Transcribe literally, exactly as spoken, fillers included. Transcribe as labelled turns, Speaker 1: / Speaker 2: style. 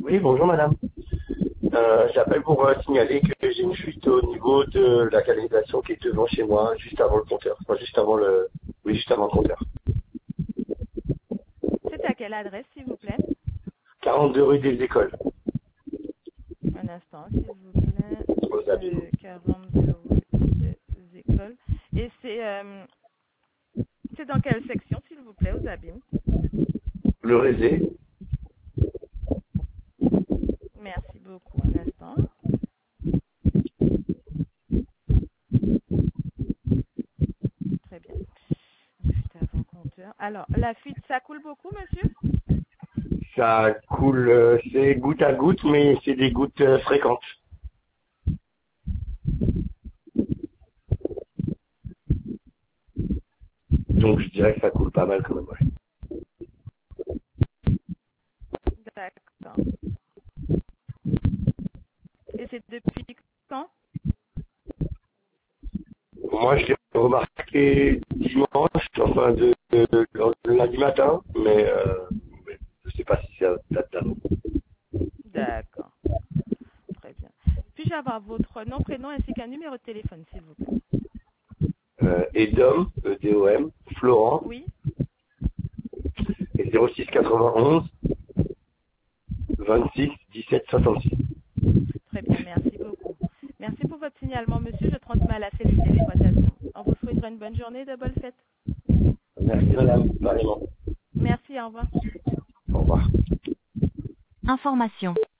Speaker 1: Oui, bonjour madame. Euh, J'appelle pour euh, signaler que j'ai une fuite au niveau de la canalisation qui est devant chez moi, juste avant le compteur. Enfin, juste avant le... Oui, juste avant le compteur.
Speaker 2: C'est à quelle adresse, s'il vous plaît?
Speaker 1: quarante-deux rue des Écoles,
Speaker 2: Un instant, s'il vous plaît.
Speaker 1: aux Abîmes.
Speaker 2: Euh, quarante-deux rue des Écoles. Et c'est euh, c'est dans quelle section, s'il vous plaît, aux Abîmes?
Speaker 1: Le Rézé.
Speaker 2: Merci beaucoup. Un instant. Très bien. Juste avant compteur. Alors, la fuite, ça coule beaucoup, monsieur?
Speaker 1: Ça coule, euh, c'est goutte à goutte, mais c'est des gouttes euh, fréquentes. Donc je dirais que ça coule pas mal quand même, ouais.
Speaker 2: D'accord. Et c'est depuis quand?
Speaker 1: Moi je l'ai remarqué dimanche, enfin de, de, de lundi matin, mais euh, je sais pas si ça date d'avant.
Speaker 2: D'accord. Très bien. Puis-je avoir votre nom, prénom ainsi qu'un numéro de téléphone, s'il vous plaît?
Speaker 1: Euh, Edom, E D O M, Florent,
Speaker 2: Oui.
Speaker 1: et zéro six quatre-vingt-onze vingt-six dix-sept soixante-six.
Speaker 2: Très bien. Merci beaucoup. Merci pour votre signalement, monsieur. Je transmets à la cellule d'exploitation. On vous souhaitera une bonne journée et de bonnes fêtes.
Speaker 1: Merci madame, pareillement.
Speaker 2: Merci. Au revoir.
Speaker 1: Au revoir.
Speaker 2: Information.